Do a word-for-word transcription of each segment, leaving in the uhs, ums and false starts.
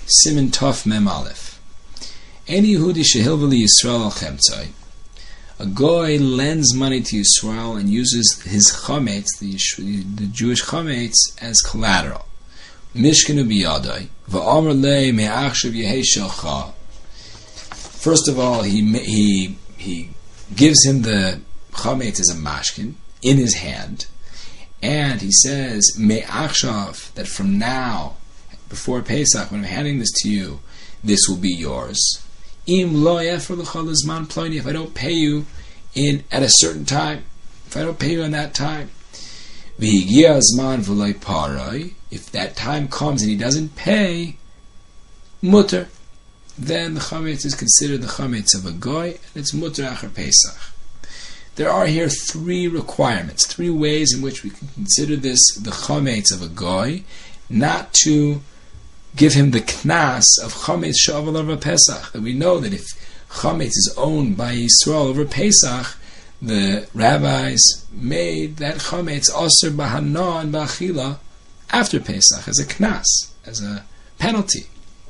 Siman Tov Mem Aleph. Any Yehudi shehilveli Yisrael al chemtzai. A goy lends money to Yisrael and uses his chametz, the, the Jewish chametz, as collateral. Mishkenu biyadai va'amar lei me'achshav yehei shelcha. First of all, he he he gives him the chametz as a mashkin in his hand, and he says me'achshav, that from now, before Pesach, when I'm handing this to you, this will be yours. Im lo yefer l'cha l'zman ploni, if I don't pay you in at a certain time, if I don't pay you in that time, v'higia zman v'loi parai, if that time comes and he doesn't pay, mutter, then the chametz is considered the chametz of a goy, and it's mutter achar Pesach. There are here three requirements, three ways in which we can consider this the chametz of a goy, not to give him the knas of chametz she'aval over Pesach. That we know that if chametz is owned by Yisrael over Pesach, the rabbis made that chametz aser b'hana and b'achila after Pesach as a knas, as a penalty.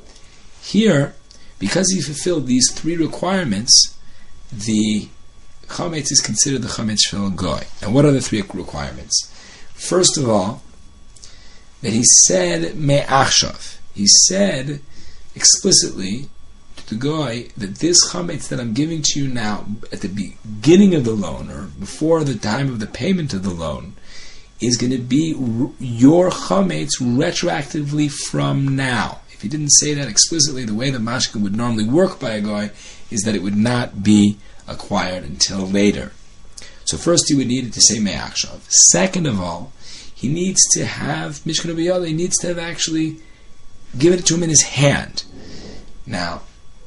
Here, because he fulfilled these three requirements, the chametz is considered the chametz shel goy. And what are the three requirements? First of all, that he said me'achshav. He said explicitly to the goy that this chametz that I'm giving to you now at the beginning of the loan, or before the time of the payment of the loan, is going to be your chametz retroactively from now. If he didn't say that explicitly, the way the mashkin would normally work by a goy is that it would not be acquired until later. So first he would need to say me'achshav. Second of all, he needs to have mishkan b'yada. He needs to have actually given it to him in his hand. Now,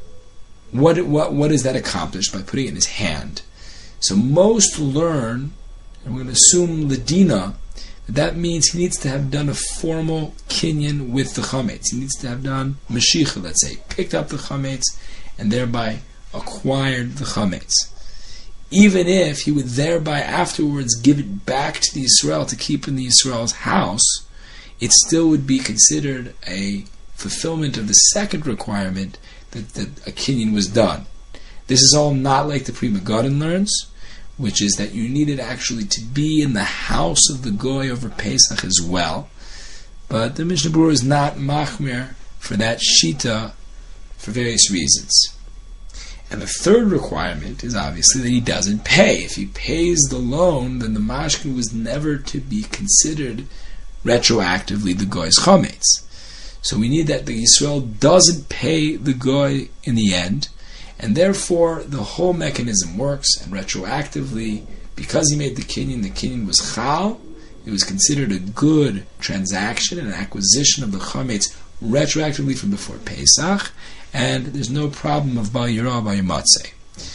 what what what is that accomplished by putting it in his hand? So most learn, and we're going to assume ledina, that that means he needs to have done a formal kinyan with the chametz. He needs to have done mashicha, let's say, picked up the chametz and thereby acquired the chametz. Even if he would thereby afterwards give it back to the Yisrael to keep in the Yisrael's house, it still would be considered a fulfillment of the second requirement that, that a kinyan was done. This is all not like the Pri Megadim learns, which is that you needed actually to be in the house of the goy over Pesach as well. But the Mishnah Berurah is not machmir for that shita for various reasons. And the third requirement is obviously that he doesn't pay. If he pays the loan, then the mashkin was never to be considered retroactively the goy's chametz. So we need that the Yisrael doesn't pay the goy in the end, and therefore the whole mechanism works, and retroactively, because he made the kinyan, the kinyan was chal, it was considered a good transaction, an acquisition of the chametz retroactively from before Pesach, and there's no problem of Bal Yirah, Bal Yimatzeh.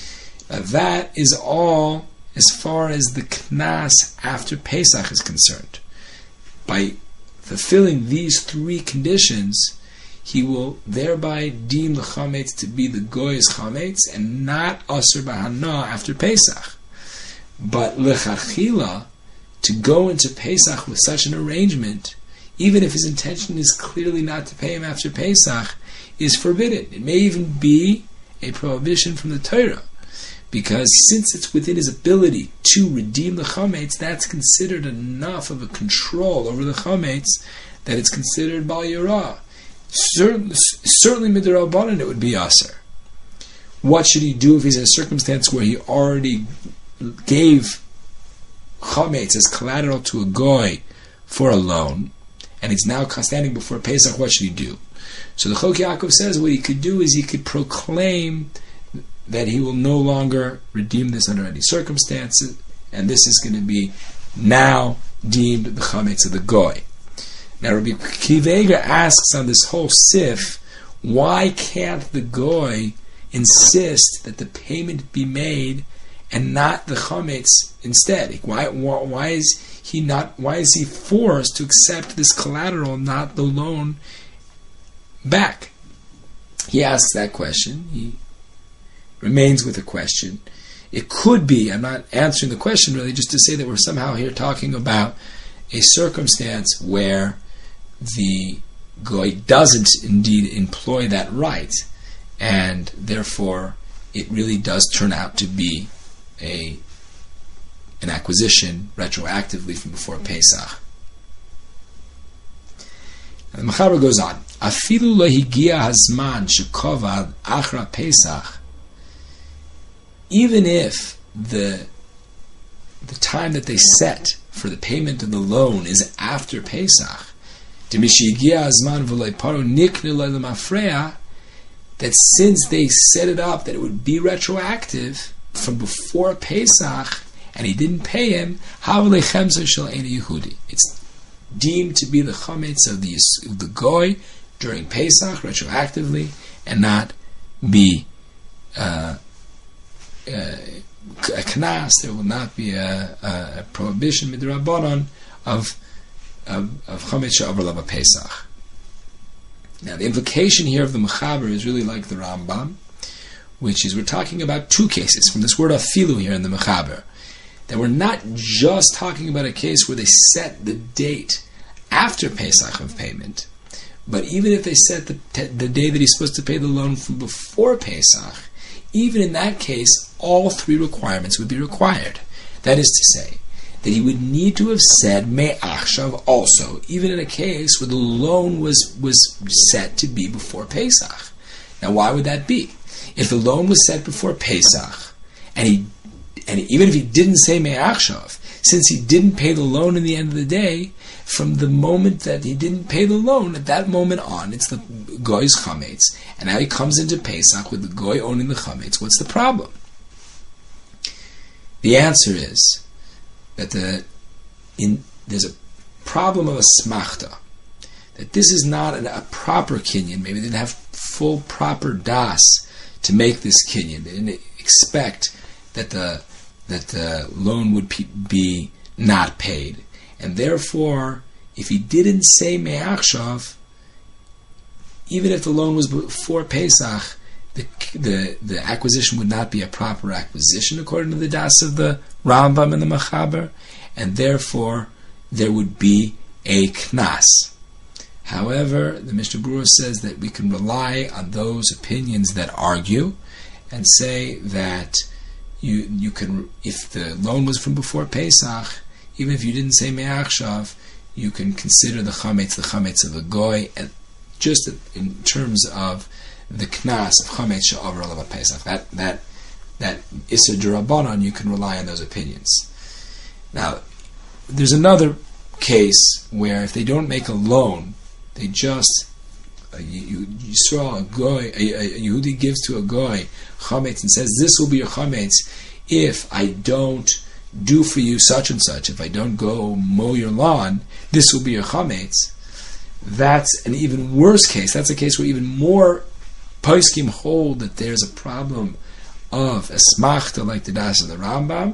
Now that is all as far as the knas after Pesach is concerned. By fulfilling these three conditions, he will thereby deem the chametz to be the goy's chametz and not aser b'hana after Pesach. But lechachila, to go into Pesach with such an arrangement, even if his intention is clearly not to pay him after Pesach, is forbidden. It may even be a prohibition from the Torah, because since it's within his ability to redeem the chametz, that's considered enough of a control over the chametz that it's considered bal yirah. Certainly, certainly midrabanan it would be aser. What should he do if he's in a circumstance where he already gave chametz as collateral to a goy for a loan, and he's now standing before Pesach? What should he do? So the Chok Yaakov says what he could do is he could proclaim that he will no longer redeem this under any circumstances, and this is going to be now deemed the chametz of the goy. Now Rabbi Akiva Eiger asks on this whole sif, why can't the goy insist that the payment be made and not the chametz instead? Why, why, why is he not? Why is he forced to accept this collateral, not the loan back? He asks that question. He remains with a question. It could be, I'm not answering the question really, just to say that we're somehow here talking about a circumstance where the goy doesn't indeed employ that right, and therefore it really does turn out to be a an acquisition retroactively from before Pesach. And the Mechaber goes on, Afilu lo higia hazman shekovad achra Pesach, even if the the time that they set for the payment of the loan is after Pesach, that since they set it up that it would be retroactive from before Pesach and he didn't pay him, it's deemed to be the chametz of the, of the goy during Pesach retroactively, and not be uh, uh, a knas. There will not be a, a, a prohibition midrabanan of of of chametz she'avar lava Pesach. Now, the implication here of the Mechaber is really like the Rambam, which is we're talking about two cases from this word afilu here in the Mechaber, that we're not just talking about a case where they set the date after Pesach of payment, but even if they set the the day that he's supposed to pay the loan from before Pesach, even in that case, all three requirements would be required. That is to say, that he would need to have said me'achshav also, even in a case where the loan was, was set to be before Pesach. Now, why would that be? If the loan was set before Pesach, and he, and even if he didn't say me'achshav, since he didn't pay the loan in the end of the day, from the moment that he didn't pay the loan, at that moment on, it's the goy's chametz, and now he comes into Pesach with the goy owning the chametz. What's the problem? The answer is that the in there's a problem of a smachta, that this is not an, a proper kinyan. Maybe they didn't have full proper das to make this kinyan. They didn't expect that the that the loan would be not paid, and therefore, if he didn't say me'achshav, even if the loan was before Pesach, the the the acquisition would not be a proper acquisition according to the das of the Rambam and the Mechaber, and therefore there would be a knas. However, the Mishnah Berurah says that we can rely on those opinions that argue and say that you you can, if the loan was from before Pesach, even if you didn't say me'achshav, you can consider the chametz the chametz of the goy, and just in terms of the knas of chametz she'avar lava Pesach. That that that issa d'Rabbanan, you can rely on those opinions. Now, there's another case where if they don't make a loan, they just uh, you, you saw a goy, a, a Yehudi gives to a goy chametz and says, "This will be your chametz if I don't do for you such and such. If I don't go mow your lawn, this will be your chametz." That's an even worse case. That's a case where even more poskim hold that there's a problem of a smachta like the das of the Rambam,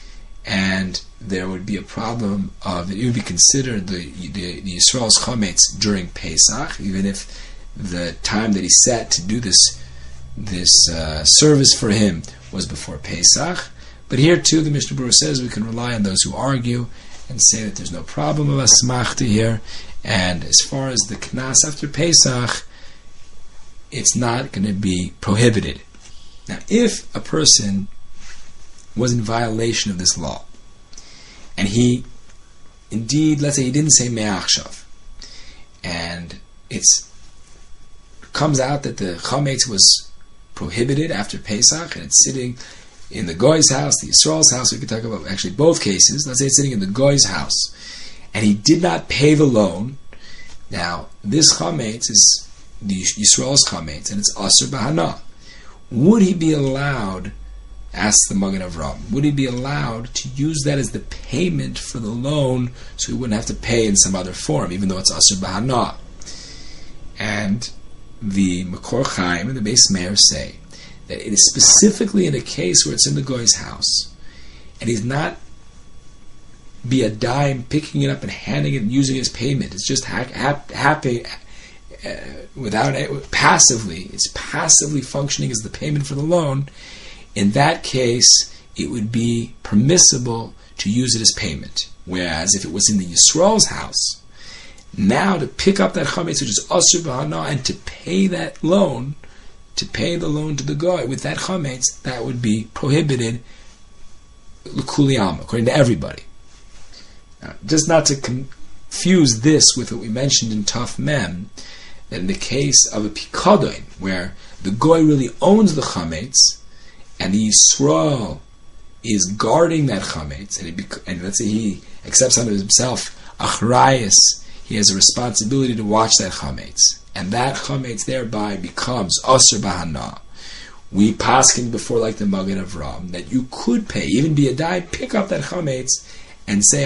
and there would be a problem of, it would be considered the the, the Yisrael's chametz during Pesach, even if the time that he set to do this this uh, service for him was before Pesach. But here too, the Mishnah Berurah says we can rely on those who argue and say that there's no problem of a smachta here. And as far as the knas after Pesach, it's not going to be prohibited. Now, if a person was in violation of this law, and he, indeed, let's say he didn't say me'achshav, and it's comes out that the chametz was prohibited after Pesach, and it's sitting in the goy's house, the Yisrael's house. We could talk about actually both cases. Let's say it's sitting in the goy's house, and he did not pay the loan. Now, this chametz is the Yisrael's chametz, and it's asur b'hana. Would he be allowed, asks the Magen Avraham, would he be allowed to use that as the payment for the loan, so he wouldn't have to pay in some other form, even though it's asur b'hana? And the Makor Chaim and the Beis Meir say that it is specifically in a case where it's in the goy's house, and he's not be a dime picking it up and handing it and using it as payment. It's just ha- ha- happy uh, without it, passively. It's passively functioning as the payment for the loan. In that case, it would be permissible to use it as payment. Whereas if it was in the Yisrael's house, now to pick up that chametz, which is asur b'hana, and to pay that loan, to pay the loan to the goy with that chametz, that would be prohibited l'kuli alma, according to everybody. Now, just not to confuse this with what we mentioned in Taf Mem, that in the case of a pikadon, where the goy really owns the chametz, and the Yisrael is guarding that chametz, and, bec- and let's say he accepts unto himself achrayus, he has a responsibility to watch that chametz, and that chametz thereby becomes asur b'hana. We paskin before, like the Magen Avram, that you could pay, even be a die, pick up that chametz and say,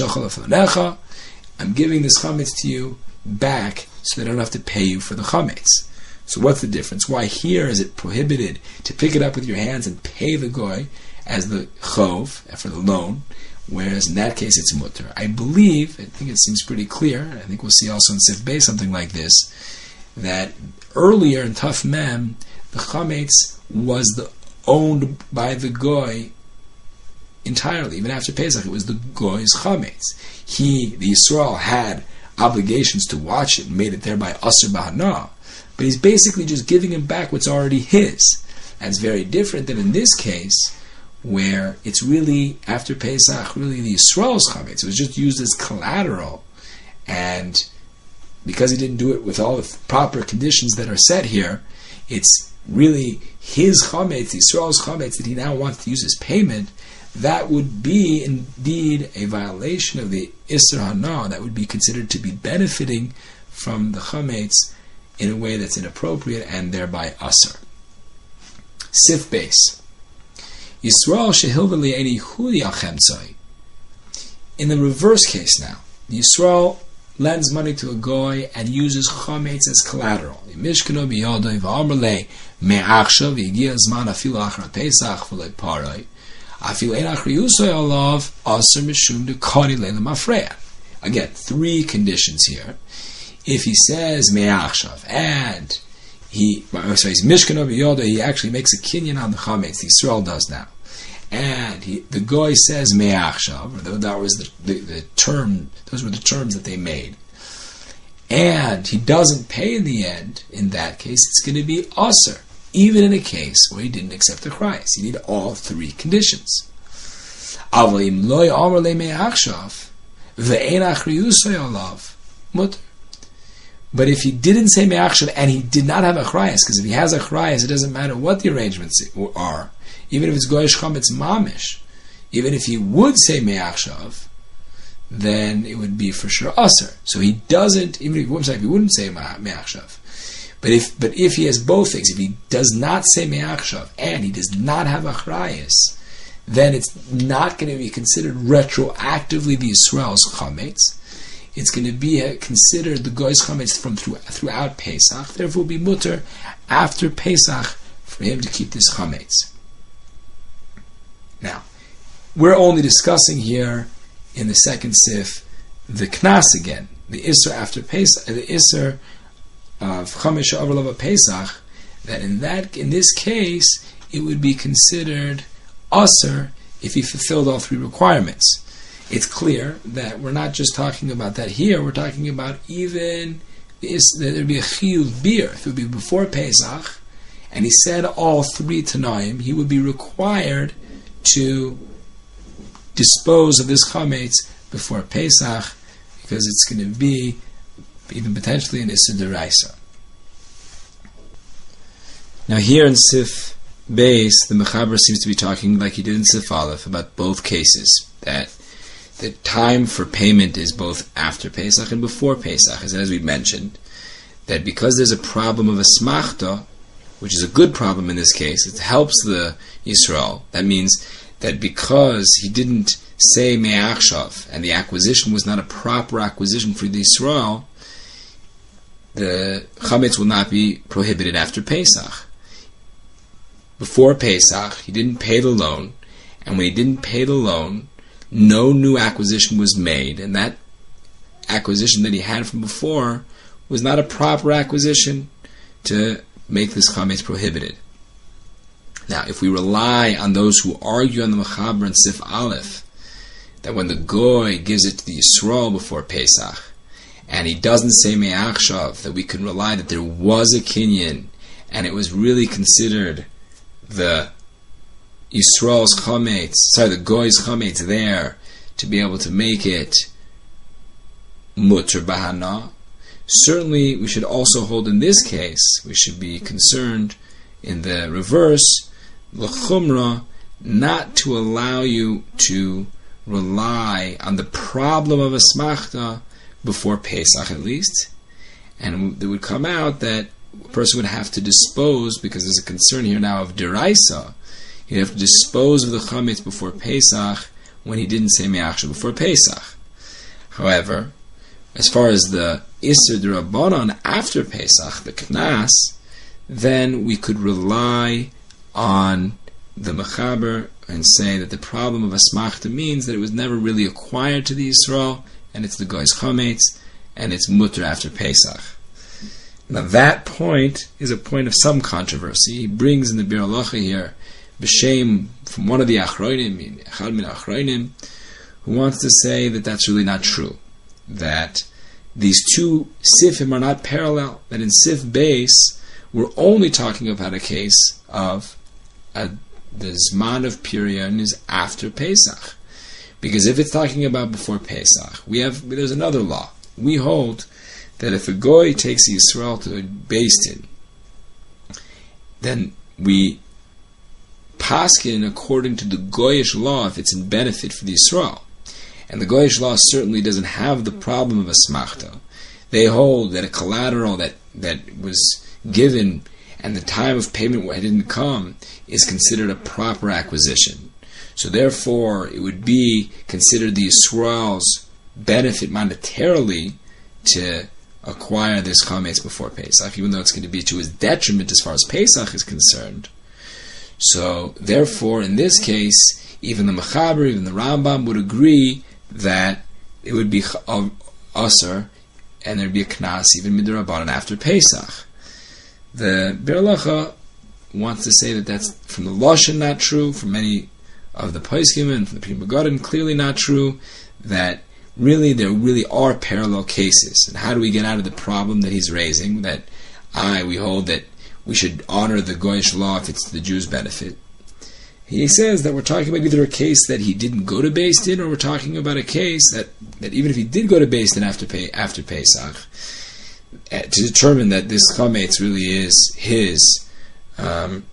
I'm giving this chametz to you back so that I don't have to pay you for the chametz. So what's the difference? Why here is it prohibited to pick it up with your hands and pay the goy as the chov, for the loan, whereas in that case it's mutter? I believe, I think it seems pretty clear, I think we'll see also in Sif Bey something like this, that earlier in Taf Mem, the chametz was the, owned by the goy entirely. Even after Pesach, it was the goy's chametz. He, the Yisrael, had obligations to watch it and made it thereby asur b'hana. But he's basically just giving him back what's already his. That's very different than in this case, where it's really, after Pesach, really the Yisrael's chametz. It was just used as collateral. And because he didn't do it with all the proper conditions that are set here, it's really his chametz, Yisrael's chametz, that he now wants to use as payment. That would be indeed a violation of the Isser Hana. That would be considered to be benefiting from the chametz in a way that's inappropriate and thereby asur. Sif Beis. Yisrael shehilva li'eni huli al chemtzai. In the reverse case now, Yisrael lends money to a goy and uses chametz as collateral. Mishkano biyodoi v'amrle me'achshav v'yigia zman afilu achar Pesach v'lei parai. Again, three conditions here. If he says me'achshav and he, sorry, he's mishkan yoda, he actually makes a kinyan on the chametz. The Yisrael does now, and he, the goy says me'achshav. That was the, the, the term; those were the terms that they made. And he doesn't pay in the end. In that case, it's going to be asur. Even in a case where he didn't accept the Christ. You need all three conditions. But if he didn't say me'achshav and he did not have a Christ, because if he has a Christ, it doesn't matter what the arrangements are, even if it's goyish chametz mamish, even if he would say me'achshav, then it would be for sure asur. So he doesn't, even if he wouldn't say, if he wouldn't say me'achshav. But if but if he has both things, if he does not say me'achshav and he does not have achrayus, then it's not going to be considered retroactively the Yisrael's chametz. It's going to be uh, considered the goy's chametz from through, throughout Pesach. Therefore, it will be mutter after Pesach for him to keep this chametz. Now, we're only discussing here in the second sif the knas again, the isser after Pesach, the isser of Chamesh Avrolava Pesach, that in that in this case it would be considered asur if he fulfilled all three requirements. It's clear that we're not just talking about that here, we're talking about even that there would be a chiyuv beer. If it would be before Pesach, and he said all three tanaim, he would be required to dispose of this chametz before Pesach, because it's going to be even potentially an Issa Deraisa. Now here in Sif Beis, the Mechaber seems to be talking like he did in Sif Aleph about both cases, that the time for payment is both after Pesach and before Pesach, as, as we mentioned, that because there's a problem of a smachta, which is a good problem in this case, it helps the Yisrael. That means that because he didn't say me'achshav, and the acquisition was not a proper acquisition for the Yisrael, the chametz will not be prohibited after Pesach. Before Pesach, he didn't pay the loan, and when he didn't pay the loan, no new acquisition was made, and that acquisition that he had from before was not a proper acquisition to make this chametz prohibited. Now, if we rely on those who argue on the Mechaber and Sif Aleph, that when the goy gives it to the Yisrael before Pesach, and he doesn't say me'achshav, that we can rely that there was a kinyan, and it was really considered the Yisrael's chametz, sorry, the Goy's chametz there to be able to make it mutter bahana. Certainly, we should also hold in this case, we should be concerned in the reverse, l'chumra, not to allow you to rely on the problem of a smachta before Pesach at least, and it would come out that a person would have to dispose, because there's a concern here now of deraisa, he'd have to dispose of the chametz before Pesach when he didn't say me'achshav before Pesach. However, as far as the Isser D'Rabbanan after Pesach, the Knas, then we could rely on the Mechaber and say that the problem of Asmachta means that it was never really acquired to the Yisrael, and it's the Goy's Chametz, and it's Mutter after Pesach. Now that point is a point of some controversy. He brings in the Bir Halacha here, B'Shem, from one of the Achronim, Echad min Achronim, who wants to say that that's really not true. That these two sifim are not parallel, that in Sif Beis, we're only talking about a case of a, the Zman of Pirion is after Pesach. Because if it's talking about before Pesach, we have there's another law. We hold that if a Goy takes Yisrael to a Beis Din, then we paskin according to the Goyish law if it's in benefit for the Yisrael. And the Goyish law certainly doesn't have the problem of a smachta. They hold that a collateral that, that was given and the time of payment when it didn't come is considered a proper acquisition. So therefore, it would be considered the Yisrael's benefit monetarily to acquire this chametz before Pesach, even though it's going to be to his detriment as far as Pesach is concerned. So therefore, in this case, even the Mechaber, even the Rambam would agree that it would be Asr, and there would be a Knas, even Midrabanan after Pesach. The Bir Halacha wants to say that that's from the Lashon not true, from many of the Poskim and from the Pri Megadim clearly not true, that really there really are parallel cases. And how do we get out of the problem that he's raising, that I, we hold that we should honor the Goyish law if it's to the Jews' benefit? He says that we're talking about either a case that he didn't go to Beis Din, or we're talking about a case that, that even if he did go to Beis Din after, after Pesach, uh, to determine that this chametz really is his, um,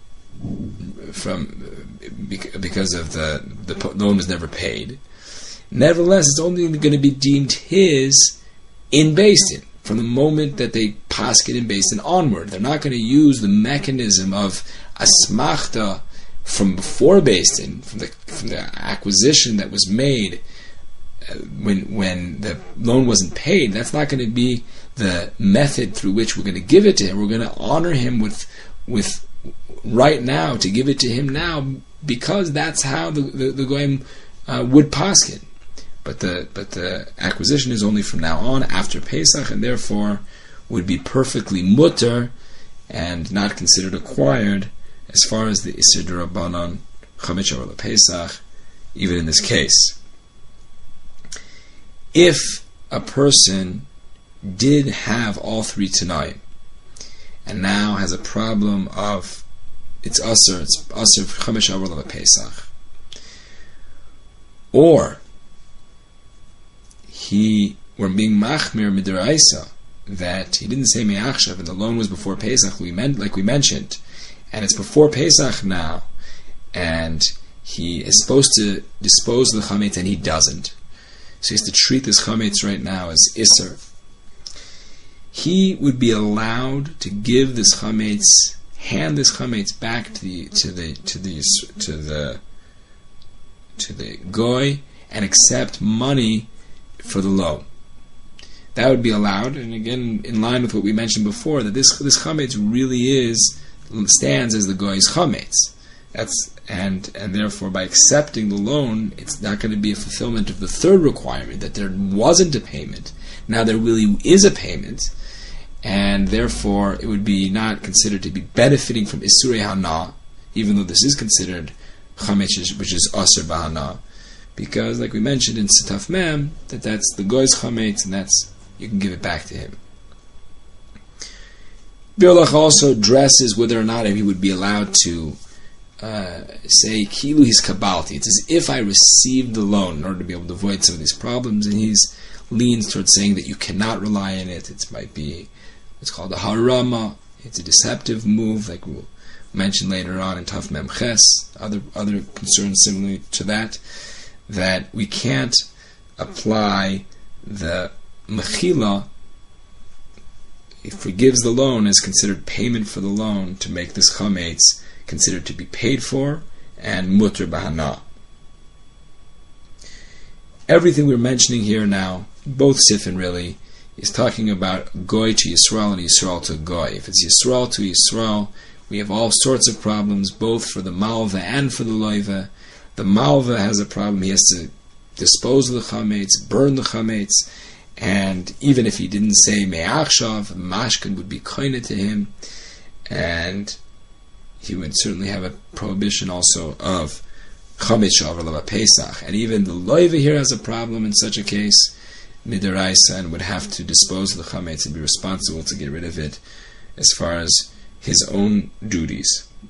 from because of the the loan was never paid. Nevertheless, it's only going to be deemed his in Beis Din from the moment that they paskin in Beis Din onward. They're not going to use the mechanism of asmachta from before Beis Din, from the from the acquisition that was made uh, when when the loan wasn't paid. That's not going to be the method through which we're going to give it to him. We're going to honor him with with right now, to give it to him now, because that's how the the, the goyim uh, would paskin. But the but the acquisition is only from now on after Pesach, and therefore would be perfectly mutter and not considered acquired as far as the Isser D'Rabbanan Chametz Shavuot Pesach, even in this case. If a person did have all three Tanaim and now has a problem of it's Asr, it's Asr Chametz Shavuot Pesach, or he were being machmir midiraisa, that he didn't say me'achshav and the loan was before Pesach, we meant, like we mentioned, and it's before Pesach now, and he is supposed to dispose of the chametz and he doesn't. So he has to treat this chametz right now as Isser. He would be allowed to give this chametz, hand this chametz back to the to the to the to the to the goy and accept money for the loan. That would be allowed, and again, in line with what we mentioned before, that this this chametz really is stands as the goy's chametz. That's and and therefore, by accepting the loan, it's not going to be a fulfillment of the third requirement, that there wasn't a payment. Now there really is a payment, and therefore it would be not considered to be benefiting from Isurei Hana, even though this is considered chametz, which is Asr B'Hana, because, like we mentioned in Sitaf Mem, that that's the goy's chametz, and that's you can give it back to him. Birlach also addresses whether or not he would be allowed to uh, say kilu his kabalti. It's as if I received the loan in order to be able to avoid some of these problems, and he's leans towards saying that you cannot rely on it. It might be, it's called a harama. It's a deceptive move, like we'll mention later on in Taf Mem Ches. Other other concerns similar to that, that we can't apply the mechila. If he gives the loan as considered payment for the loan to make this chametz considered to be paid for and mutter bahana. Everything we're mentioning here now, both Sifin really, is talking about Goy to Yisrael and Yisrael to Goy. If it's Yisrael to Yisrael, we have all sorts of problems, both for the Malva and for the Loiva. The Malva has a problem. He has to dispose of the chametz, burn the chametz, and even if he didn't say Me'achshav, Mashkin would be koine to him, and he would certainly have a prohibition also of Chametz Shavar Lava Pesach. And even the Loiva here has a problem in such a case, Midaraisa, and would have to dispose of the Chametz and be responsible to get rid of it as far as his own duties.